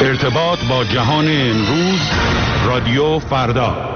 ارتباط با جهان امروز، رادیو فردا.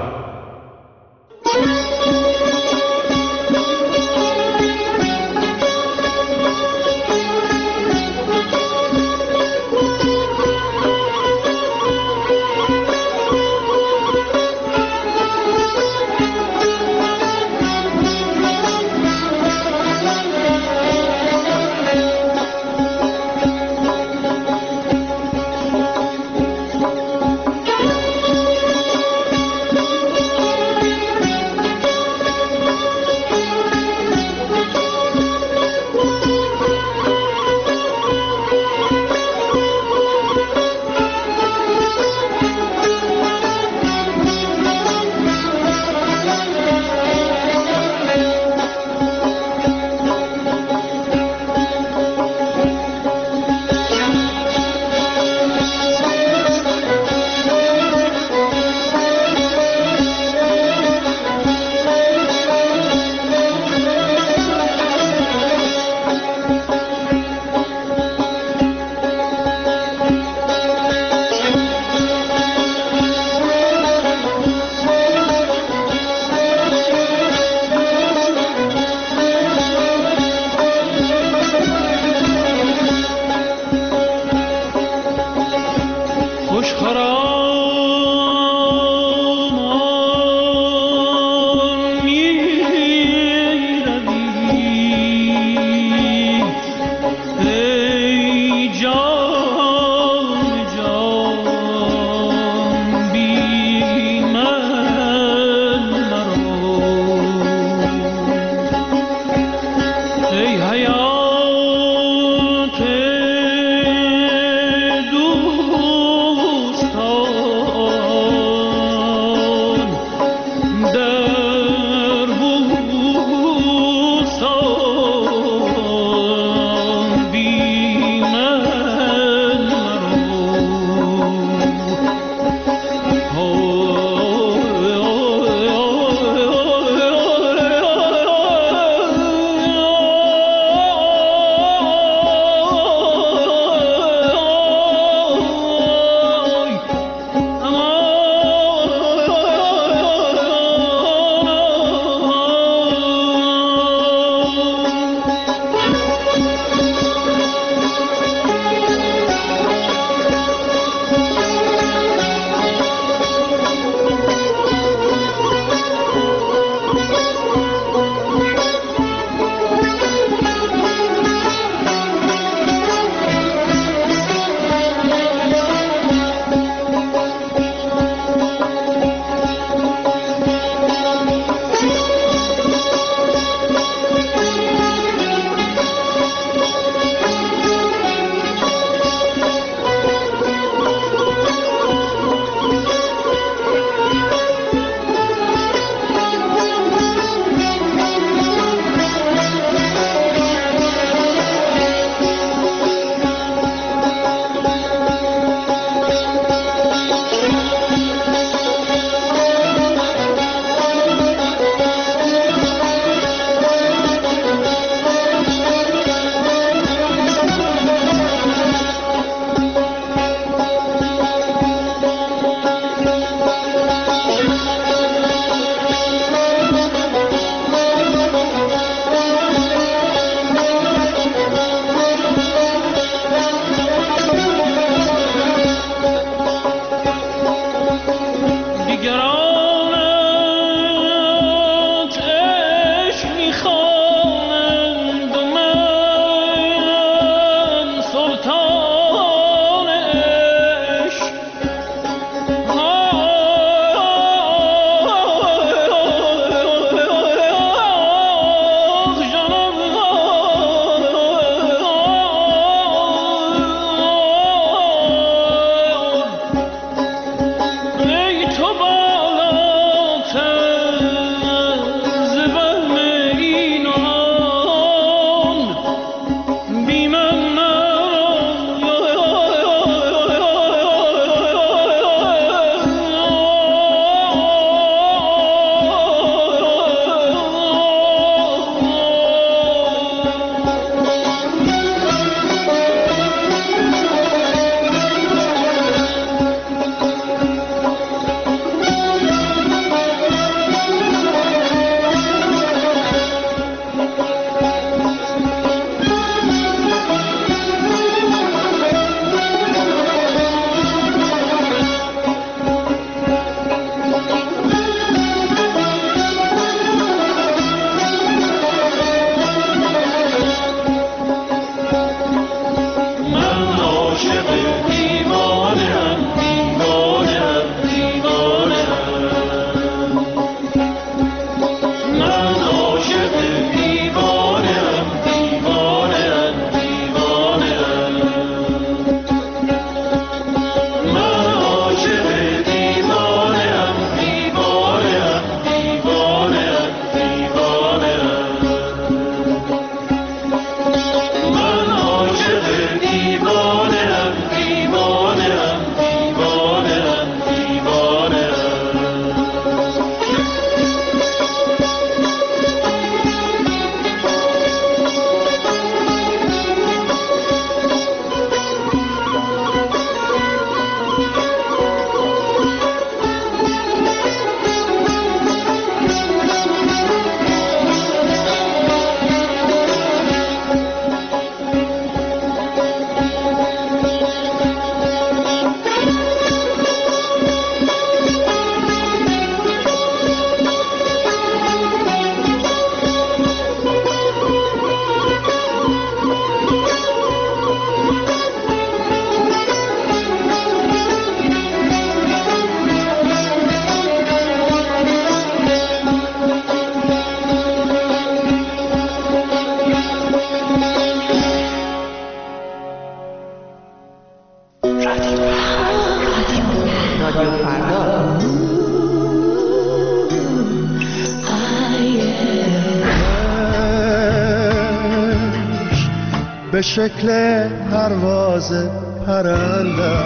به شکل پرواز پرنده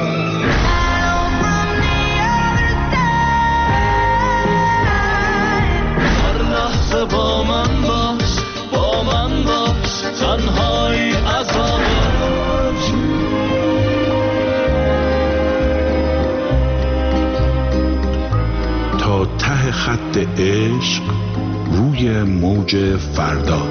هر لحظه با من باش تنهایی عذاب تا ته خط عشق روی موج فردا.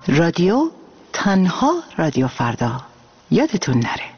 رادیو تنها رادیو فردا، یادتون نره.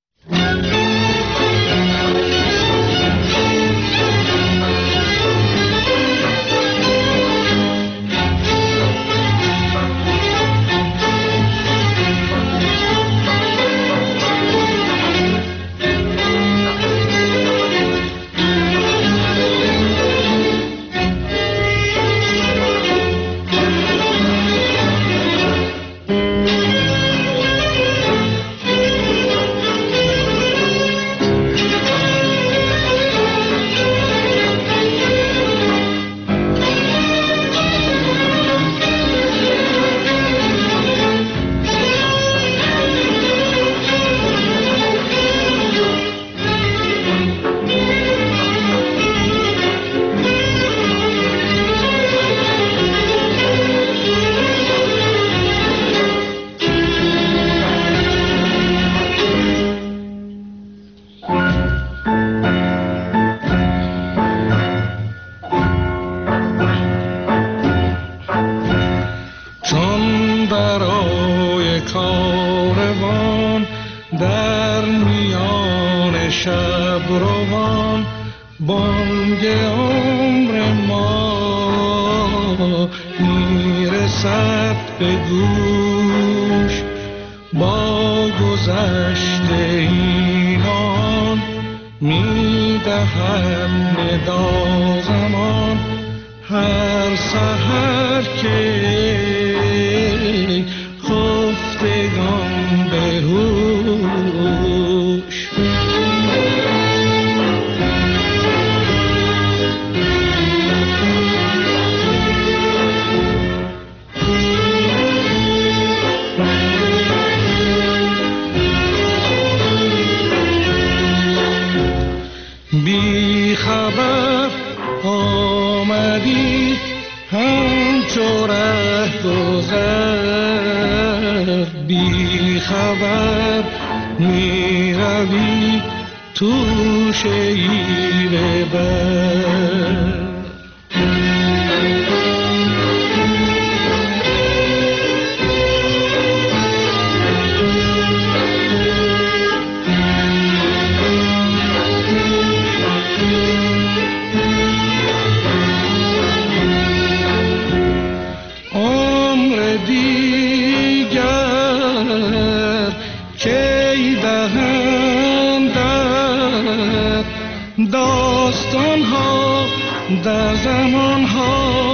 داستان ها در زمان ها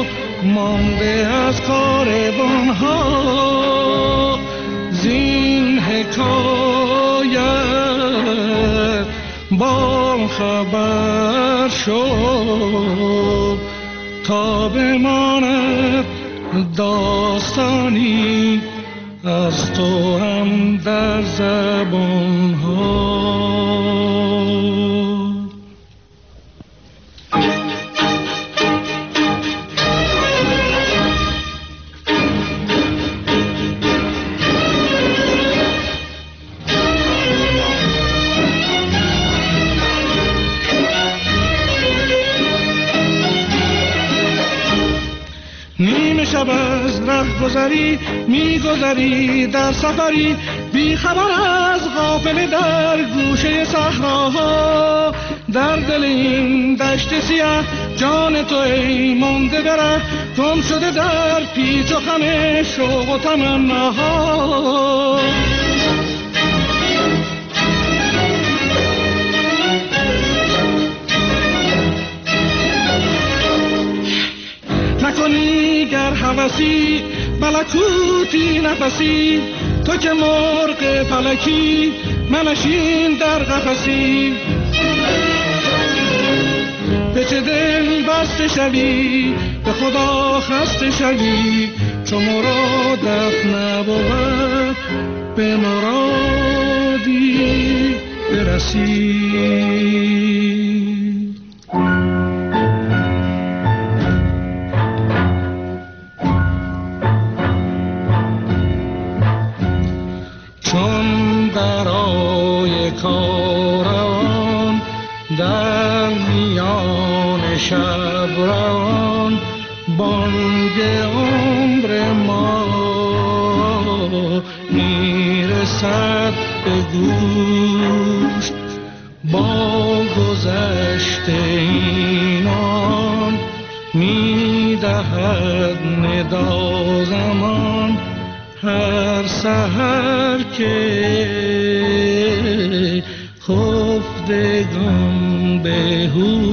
مانده از کاروان ها، زین حکایت با خبر شد تا بماند داستانی از تو هم در زبان ها. شب از ره گذری میگذری در سفری، بی خبر از غافل در گوشه صحراها، در دل این دشت سیاه جان تو ای مانده بره، گم شده در پیچ و خم شوق و تمناها. نکنی گر هوسی ملکوتی نفسی، تو که مرغ فلکی منشین در قفسی، به چه دل بسته شوی به خدا خسته شوی، چو مرادت نبود به مرادی برسی. کاروان در میان شب روان، بانگ عمر ما میرسد به گوش، با گذشت اینان میدهد ندا زمان. هر سحر که خفتگان به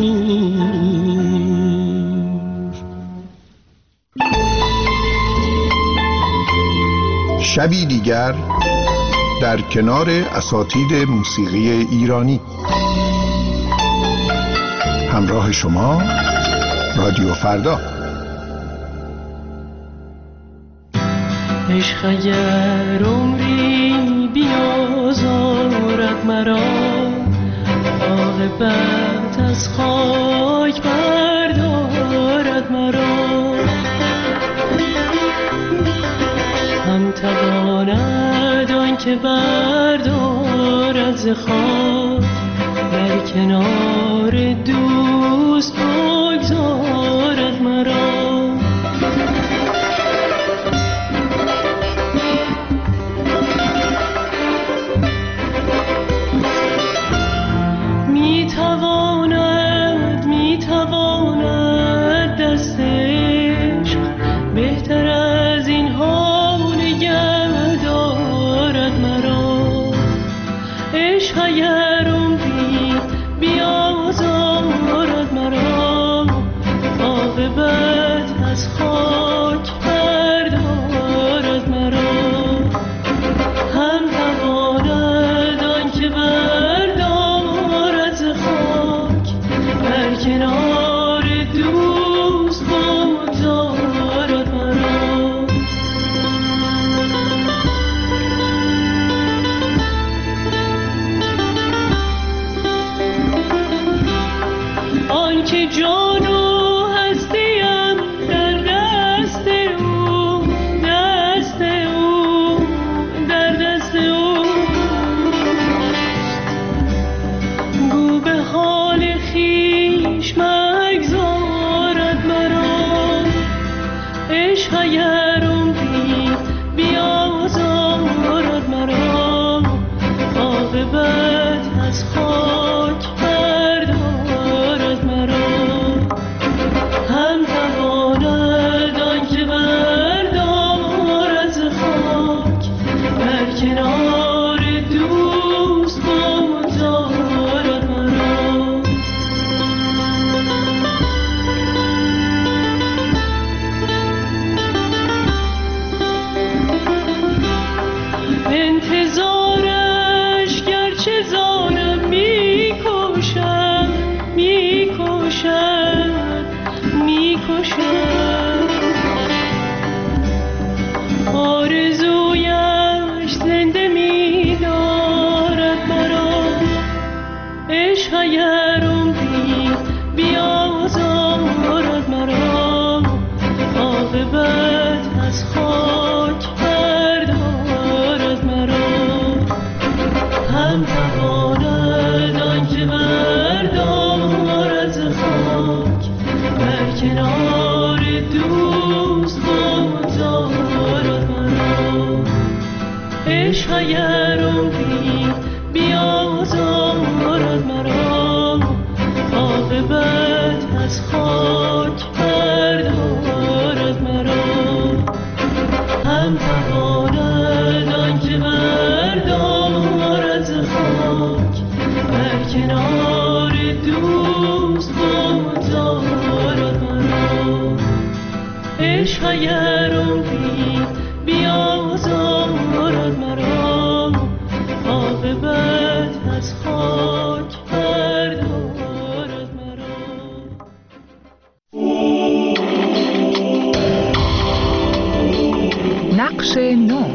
هوش. شبی دیگر در کنار اساتید موسیقی ایرانی. همراه شما رادیو فردا. عشق اگر عمری بیازارد مرا، عاقبت از خاک بردارد مرا. هم تواند آن که بردارد ز خاک، در کنار دوست بگذارد مرا. میتواند دست عشق بهتر از این ها نگه دارد مرا. عشق اگر عمری بیازارد مرا، عاقبت از خاک بردارد مرا. هم تواند آن که بردارد ز خاک، در کنار دوست بگذارد مرا. آن که جان و هستیم در دست او، دست او، در دست او، گو به حال خویش مگذارد مرا. عشق اگر عمری بیازارد مرا، عاقبت از خاک بردارد مرا. هم تواند آن که بردارد ز خاک، در کنار دوست بگذارد مرا. انتظارش گرچه زانم میکشد، میکشد، میکشد. آرزویش زنده می‌دارد مرا. عشق اگر عمری بیازارد مرا، عاقبت از خاک بردارد مرا. هم تواند آن که بردارد ز خاک، در کنار دوست بگذارد مرا. عشق اگر عمری بیازارد مرا، عاقبت از خاک بردارد مرا. هم تواند آن که بردارد ز خاک، در کنار دوست بگذارد مرا. عشق اگر عمری بیازارد مرا، عاقبت از خاک بردارد مرا. نقش نو.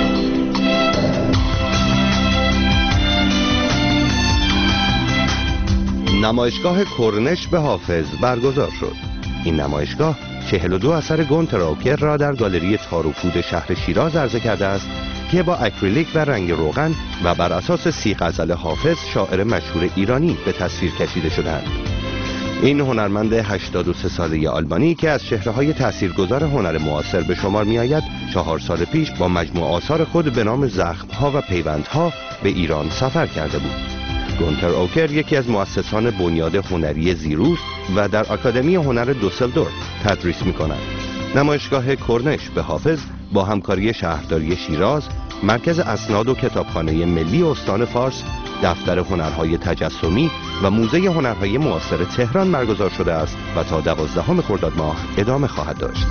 نمایشگاه کرنش به حافظ برگزار شد. این نمایشگاه 42 اثر گونتراوکر را در گالری تاروپود شهر شیراز عرضه کرده است که با اکریلیک و رنگ روغن و بر اساس 30 غزل حافظ شاعر مشهور ایرانی به تصویر کشیده شدند. این هنرمند 83 ساله آلمانی که از چهره‌های تاثیرگذار هنر معاصر به شمار می‌آید، 4 سال پیش با مجموع آثار خود به نام زخم‌ها و پیوندها به ایران سفر کرده بود. گونتر اوکر یکی از مؤسسان بنیاد هنری زیروس و در آکادمی هنر دوسلدورف تدریس می‌کند. نمایشگاه کرنش به حافظ با همکاری شهرداری شیراز، مرکز اسناد و کتابخانه ملی استان فارس، دفتر هنرهای تجسمی و موزه هنرهای معاصر تهران برگزار شده است و تا 12 خرداد ماه ادامه خواهد داشت.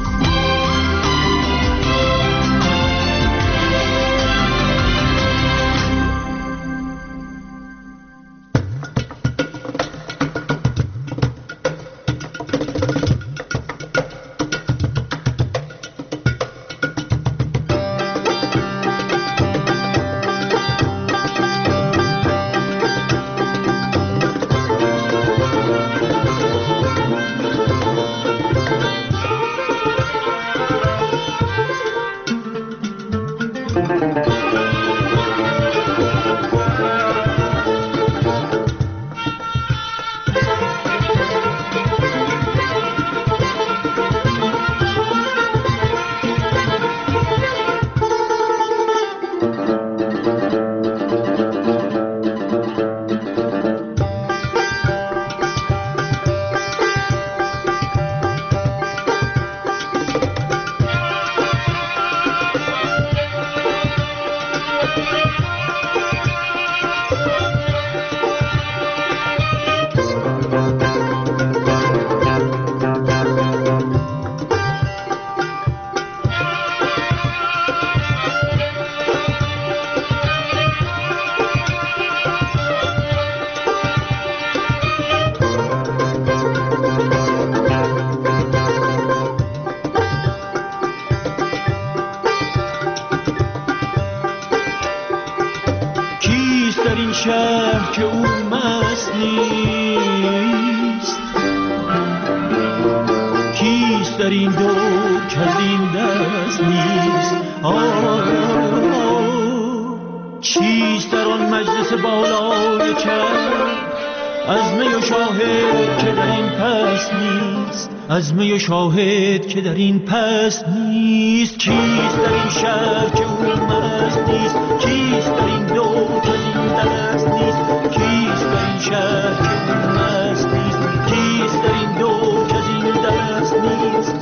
شهر که او مست نیست، کیست در این دو که از این دست نیست؟ چیست در آن مجلس بالای چرخ از می و شاهد که در این پس نیست؟ از می و شاهد که در این پس نیست. کیست در این شهر که او مست نیست؟ کیست در این دو که از این دست نیست؟ کیست در این شهر که او مست نیست؟ کیست در این دو که از این دست نیست؟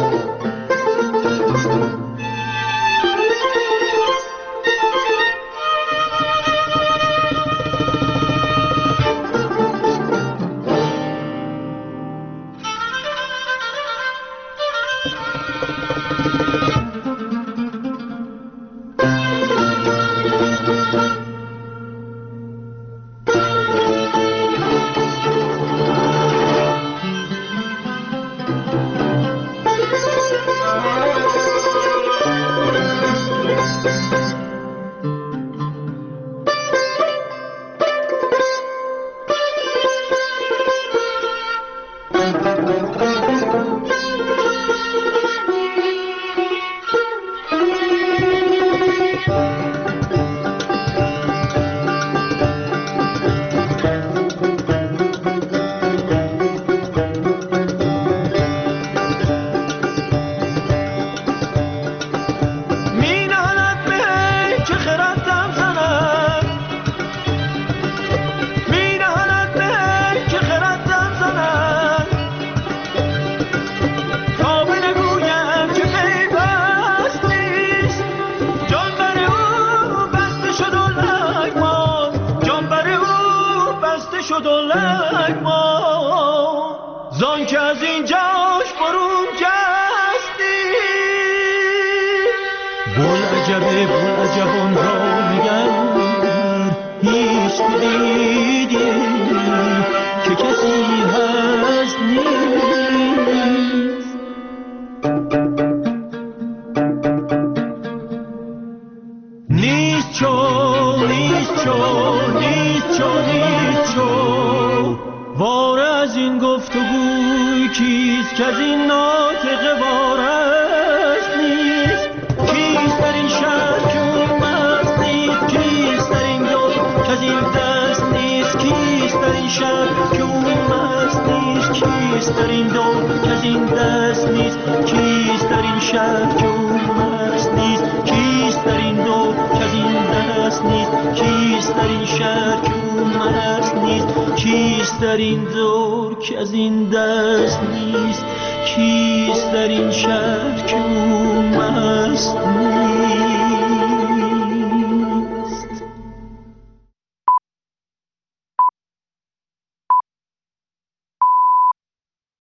زان که از اینجاش برون جستی بلعجبان را نگر هیچ دیدی که کسی هست نیست. نیست چو واره از این گفتگوی کیست که از این ناطقه وارست نیست؟ کیست در این شهر که او مست نیست؟ کیست در این دو که از این دست نیست؟ کیست در این شهر که او مست نیست؟ در این دور که از این دست نیست؟ کیست در این شهر که او مست نیست؟ کیست در این دور که از این دست نیست؟ کیست در این شهر که او مست نیست؟ کیست در این دور که از این دست نیست؟ کیست در این شهر که او مست نیست؟